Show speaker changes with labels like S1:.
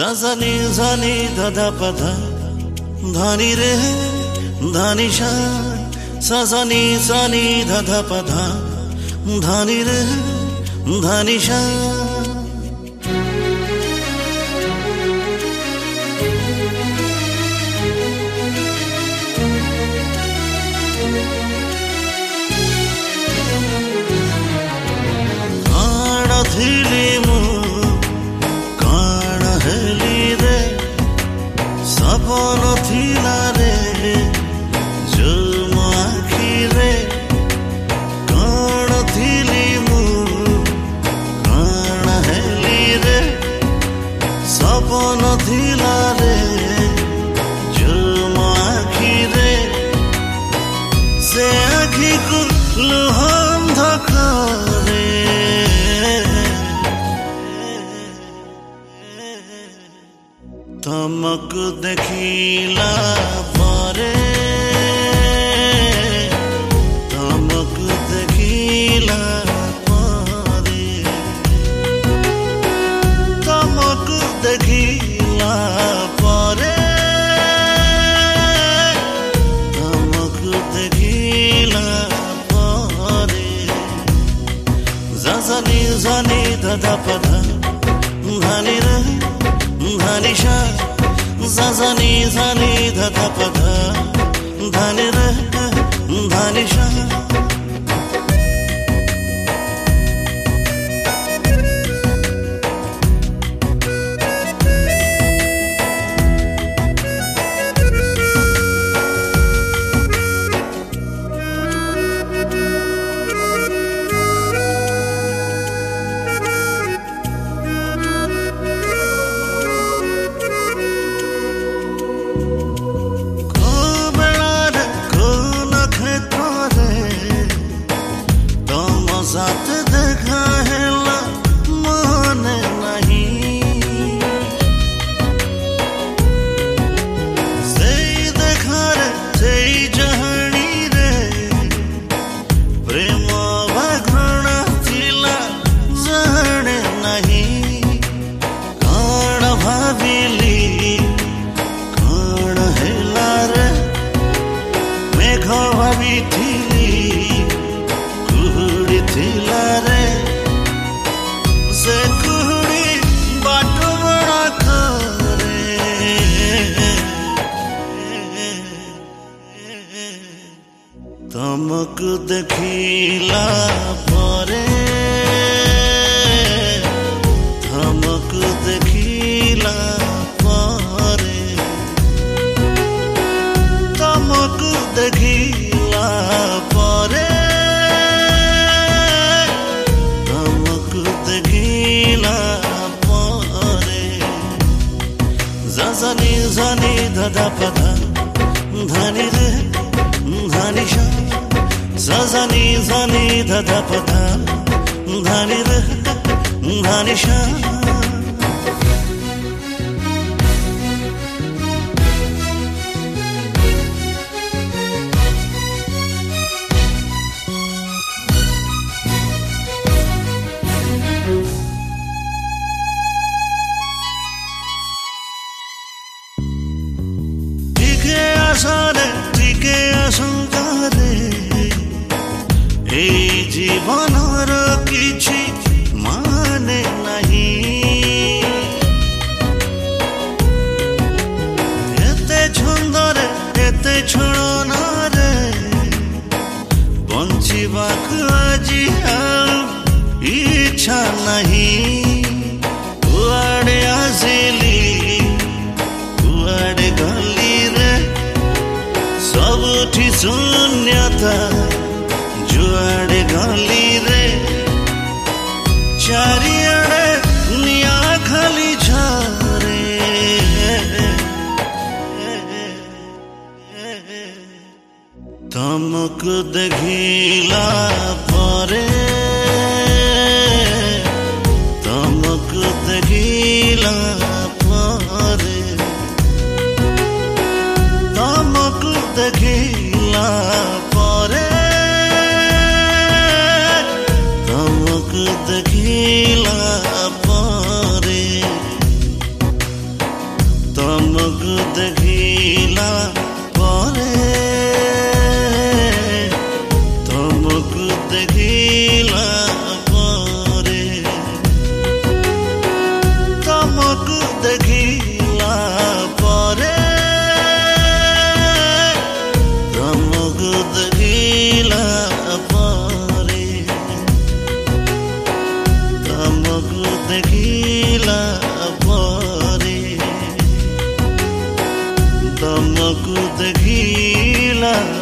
S1: zazani zani dada pada dhani re dhani sha sazani zani dada pada dhani re dhani sha ଥିଲି ମୁଁ କାଣ ହେଲି ରେ ସପନ ଥିଲା ରେ ଯୋଉ ମୋ ଆଖିରେ କାଣ ଥିଲି ମୁଁ କାଣ ହେଲି ରେ ସପନ ଥିଲା ରେ ଯୋଉ ମୋ ଆଖିରେ ସେ ଆଖିକୁ ଲୁହ ଅନ୍ଧକାରେ ତମକୁ ଦେଖିଲା ପରେ ତମକୁ ଦେଖିଲା ପରେ ତମକୁ ଦେଖିଲା ପରେ ତମକୁ ଦେଖିଲା ପରେ zazani zani dada pada dhani re dhani sha zazani zani dada pada dhani re dhani sha साथ देखा है ला मन नहीं सही देखा रे सही जहानी रे प्रेम घृणा थिला जाने नहीं कौन भाविली कौन हेला रे मेघ भावी थिली ଥିଲା ରେ ସେ କୁହୁଡ଼ି ବାଟ ବଣା କରେ ତମକୁ ଦେଖିଲା ପରେ ତମକୁ ଦେଖିଲା ପରେ ତମକୁ ଦେଖିଲା ପରେ zazani zani dada pada dhani re dhani sha zazani zani dada pada dhani re dhani sha आशारे टिके आशंकारे ए जीवनर किछि माने नहीं एते छंदरे एते छणनारे बंचिबाक आजि इच्छा नहीं कुआडे आसिली कुआडे गली रे सबुठी शून्यता जुआड़े गली रे चारिआड़े निया खाली झरे तमको देखिला ପରେ ତମକୁ ଦେଖିଲା ପରେ ତମକୁ ଦେଖିଲା ପରେ ତମକୁ ଦେଖିଲା ପରେ ତମକୁ ଦେଖିଲା ପରେ ତମକୁ ଦେଖିଲା ପରେ ତମକୁ ଦେଖିଲା ପରେ ତମକୁ ଦେଖିଲା ପରେ ତମକୁ ଦେଖିଲା ପରେ ତମକୁ ଦେଖିଲା